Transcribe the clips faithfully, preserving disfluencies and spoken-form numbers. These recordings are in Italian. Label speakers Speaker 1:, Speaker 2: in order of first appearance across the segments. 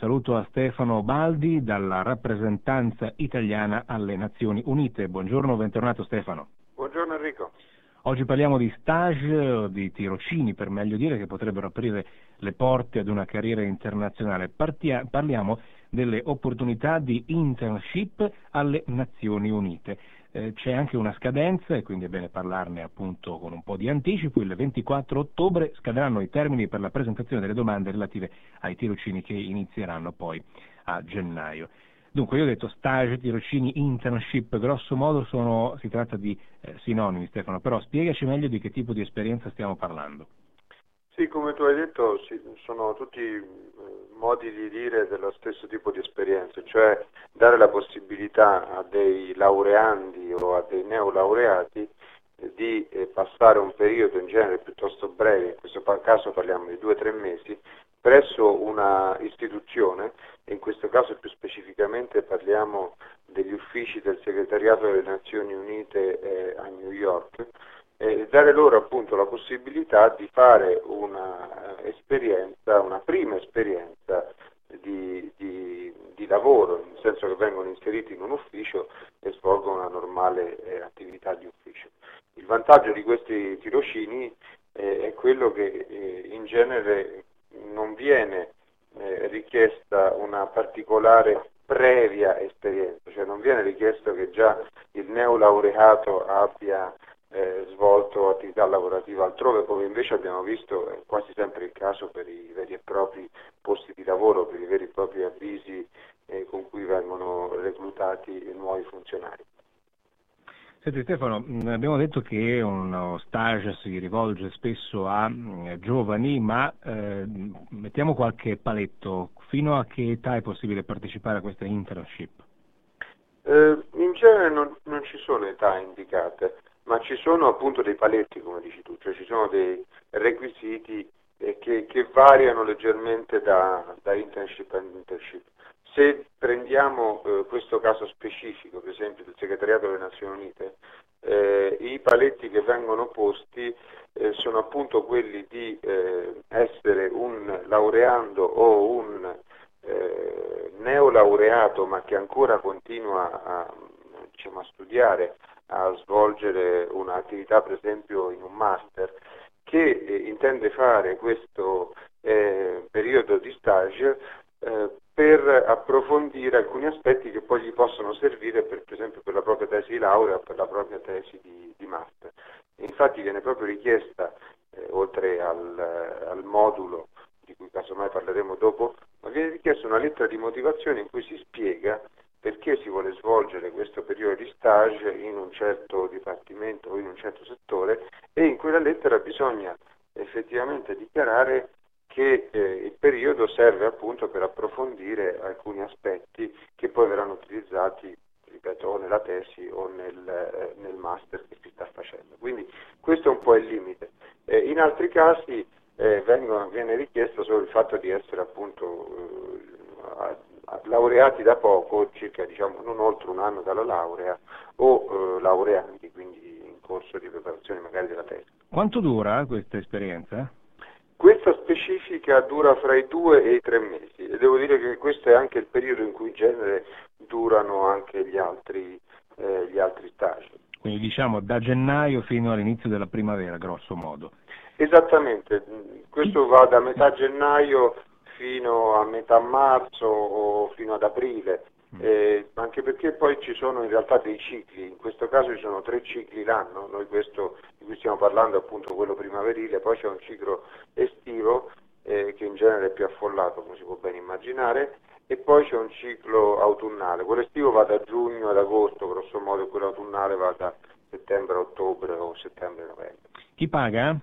Speaker 1: saluto a Stefano Baldi dalla rappresentanza italiana alle Nazioni Unite. Buongiorno, bentornato Stefano.
Speaker 2: Buongiorno Enrico.
Speaker 1: Oggi parliamo di stage, di tirocini per meglio dire, che potrebbero aprire le porte ad una carriera internazionale. Partia, parliamo delle opportunità di internship alle Nazioni Unite. Eh, c'è anche una scadenza e quindi è bene parlarne appunto con un po' di anticipo. Il ventiquattro ottobre scadranno i termini per la presentazione delle domande relative ai tirocini che inizieranno poi a gennaio. Dunque, io ho detto stage, tirocini, internship, grosso modo sono, si tratta di eh, sinonimi, Stefano, però spiegaci meglio di che tipo di esperienza stiamo parlando.
Speaker 2: Sì, come tu hai detto, sì, sono tutti eh, modi di dire dello stesso tipo di esperienze, cioè dare la possibilità a dei laureandi o a dei neolaureati eh, di eh, passare un periodo in genere piuttosto breve, in questo caso parliamo di due o tre mesi, presso una istituzione, e in questo caso più specificamente parliamo degli uffici del Segretariato delle Nazioni Unite eh, a New York, e dare loro appunto la possibilità di fare una esperienza, una prima esperienza di, di, di lavoro, nel senso che vengono inseriti in un ufficio e svolgono una normale eh, attività di ufficio. Il vantaggio di questi tirocini eh, è quello che eh, in genere non viene eh, richiesta una particolare previa esperienza, cioè non viene richiesto che già il neolaureato abbia eh, svolto attività lavorativa altrove, come invece abbiamo visto è quasi sempre il caso per i veri e propri posti di lavoro, per i veri e propri avvisi eh, con cui vengono reclutati nuovi funzionari.
Speaker 1: Senti Stefano, abbiamo detto che uno stage si rivolge spesso a eh, giovani, ma eh, mettiamo qualche paletto. Fino a che età è possibile partecipare a queste internship?
Speaker 2: Eh, in genere non, non ci sono età indicate, ma ci sono appunto dei paletti, come dici tu, cioè ci sono dei requisiti eh, che, che variano leggermente da, da internship a internship. Se prendiamo eh, questo caso specifico, per esempio del Segretariato delle Nazioni Unite, eh, i paletti che vengono posti eh, sono appunto quelli di eh, essere un laureando o un eh, neolaureato, ma che ancora continua a, diciamo, a studiare, a svolgere un'attività per esempio in un master, che eh, intende fare questo eh, periodo di stage eh, per approfondire alcuni aspetti che poi gli possono servire per, per esempio per la propria tesi di laurea o per la propria tesi di, di master. Infatti viene proprio richiesta, eh, oltre al, al modulo di cui casomai parleremo dopo, ma viene richiesta una lettera di motivazione in cui si spiega perché si vuole svolgere questo periodo di stage in un certo dipartimento o in un certo settore, e in quella lettera bisogna effettivamente dichiarare che eh, il periodo serve appunto per approfondire alcuni aspetti che poi verranno utilizzati, ripeto, o nella tesi o nel, eh, nel master che si sta facendo. Quindi questo è un po' il limite. Eh, in altri casi eh, vengono, viene richiesto solo il fatto di essere appunto eh, laureati da poco, circa diciamo non oltre un anno dalla laurea, o eh, laureandi, quindi in corso di preparazione magari della tesi.
Speaker 1: Quanto dura questa esperienza?
Speaker 2: Questa specifica dura fra i due e i tre mesi, e devo dire che questo è anche il periodo in cui in genere durano anche gli altri, eh, gli altri stage.
Speaker 1: Quindi diciamo da gennaio fino all'inizio della primavera, grosso modo.
Speaker 2: Esattamente, questo va da metà gennaio fino a metà marzo o fino ad aprile, eh, anche perché poi ci sono in realtà dei cicli, in questo caso ci sono tre cicli l'anno, noi questo di cui stiamo parlando è appunto quello primaverile, poi c'è un ciclo estivo eh, che in genere è più affollato, come si può ben immaginare, e poi c'è un ciclo autunnale, quello estivo va da giugno ad agosto grosso modo, e quello autunnale va da settembre a ottobre o settembre a novembre.
Speaker 1: Chi paga?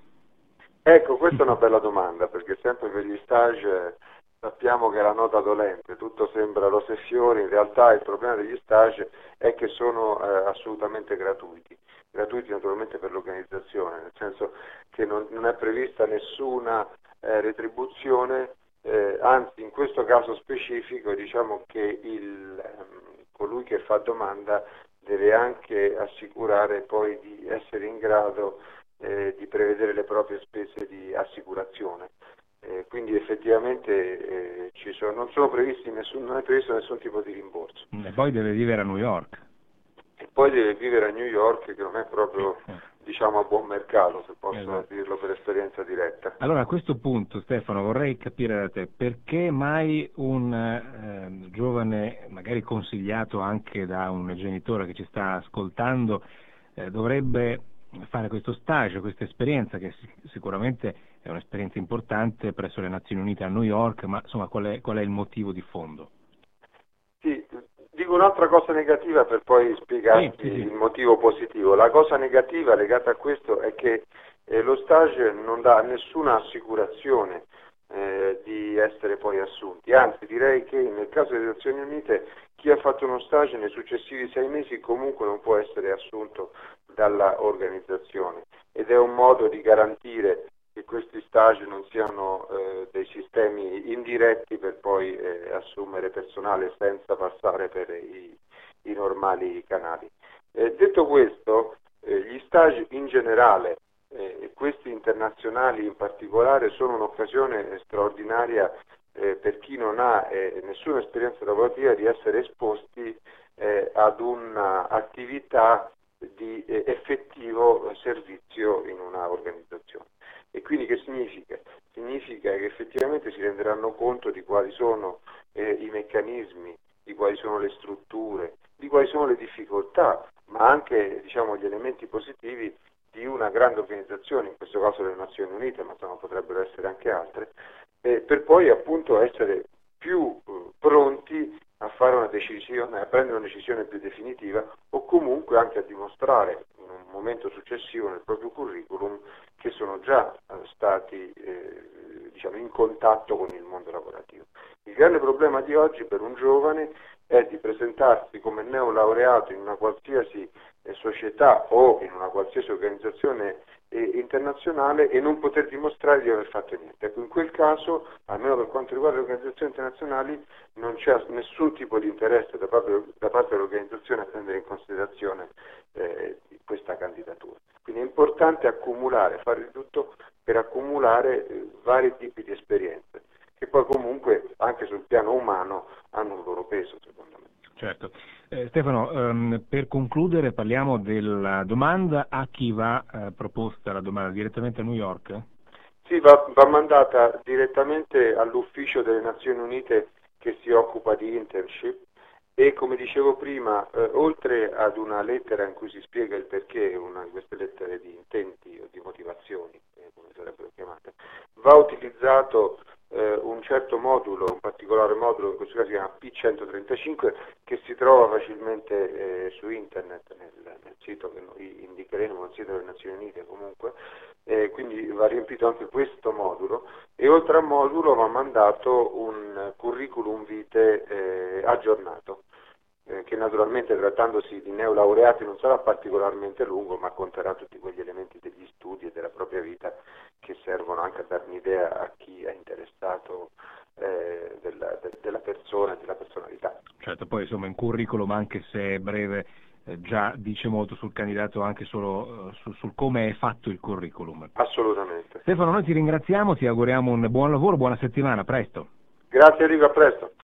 Speaker 2: Ecco, questa è una bella domanda, perché sempre per gli stage sappiamo che è la nota dolente, tutto sembra rose e fiori, in realtà il problema degli stage è che sono eh, assolutamente gratuiti, gratuiti naturalmente per l'organizzazione, nel senso che non, non è prevista nessuna eh, retribuzione, eh, anzi in questo caso specifico diciamo che il, ehm, colui che fa domanda deve anche assicurare poi di essere in grado Eh, di prevedere le proprie spese di assicurazione. eh, quindi effettivamente eh, ci sono, non sono previsti nessun, non è previsto nessun tipo di rimborso.
Speaker 1: E poi deve vivere a New York.
Speaker 2: E poi deve vivere a New York, che non è proprio, diciamo, a buon mercato, se posso
Speaker 1: Esatto.
Speaker 2: dirlo per esperienza diretta.
Speaker 1: Allora, a questo punto, Stefano, vorrei capire da te perché mai un eh, giovane, magari consigliato anche da un genitore che ci sta ascoltando, eh, dovrebbe fare questo stage, questa esperienza, che sicuramente è un'esperienza importante presso le Nazioni Unite a New York, ma insomma qual è, qual è il motivo di fondo?
Speaker 2: Sì, dico un'altra cosa negativa per poi spiegarti
Speaker 1: sì, sì, sì.
Speaker 2: il motivo positivo. La cosa negativa legata a questo è che eh, lo stage non dà nessuna assicurazione eh, di essere poi assunti, anzi direi che nel caso delle Nazioni Unite chi ha fatto uno stage nei successivi sei mesi comunque non può essere assunto dalla organizzazione, ed è un modo di garantire che questi stage non siano eh, dei sistemi indiretti per poi eh, assumere personale senza passare per i, i normali canali. Eh, detto questo, eh, gli stage in generale, eh, questi internazionali in particolare, sono un'occasione straordinaria eh, per chi non ha eh, nessuna esperienza lavorativa di essere esposti eh, ad un'attività di eh, effettivo servizio in una organizzazione. E quindi che significa? Significa che effettivamente si renderanno conto di quali sono eh, i meccanismi, di quali sono le strutture, di quali sono le difficoltà, ma anche, diciamo, gli elementi positivi di una grande organizzazione, in questo caso le Nazioni Unite, ma insomma, potrebbero essere anche altre, eh, per poi appunto essere più eh, pronti a fare una decisione, a prendere una decisione più definitiva, o comunque anche a dimostrare in un momento successivo nel proprio curriculum che sono già eh, stati eh, diciamo, in contatto con il mondo lavorativo. Il grande problema di oggi per un giovane è di presentarsi come neolaureato in una qualsiasi eh, società o in una qualsiasi organizzazione eh, internazionale e non poter dimostrare di aver fatto niente. Ecco, in quel caso, almeno per quanto riguarda le organizzazioni internazionali, non c'è nessun tipo di interesse da parte, da parte dell'organizzazione a prendere in considerazione eh, questa candidatura. Quindi è importante accumulare, fare di tutto per accumulare eh, vari tipi di esperienze, che poi comunque anche sul piano umano hanno un loro peso, secondo me.
Speaker 1: Certo. Eh, Stefano, ehm, per concludere parliamo della domanda. A chi va eh, proposta la domanda? Direttamente a New York?
Speaker 2: Sì, va, va mandata direttamente all'ufficio delle Nazioni Unite che si occupa di internship. E come dicevo prima, eh, oltre ad una lettera in cui si spiega il perché, una di queste lettere di intenti o di motivazioni, eh, come sarebbero chiamate, va utilizzato eh, un certo modulo, un particolare modulo, in questo caso si chiama P centotrentacinque, che si trova facilmente eh, su internet, nel, nel sito che noi indicheremo, nel sito delle Nazioni Unite comunque, eh, quindi va riempito anche questo modulo, e oltre al modulo va mandato un curriculum vitae eh, aggiornato, eh, che naturalmente, trattandosi di neolaureati, non sarà particolarmente lungo, ma conterrà tutti quegli elementi degli studi e della propria vita che servono anche a dare un'idea a chi è interessato eh, della, de, della persona e della personalità.
Speaker 1: Certo, poi insomma un curriculum, anche se è breve, eh, già dice molto sul candidato, anche solo eh, su, sul come è fatto il curriculum.
Speaker 2: Assolutamente.
Speaker 1: Stefano, noi ti ringraziamo, ti auguriamo un buon lavoro, buona settimana, a presto.
Speaker 2: Grazie Enrico, a presto.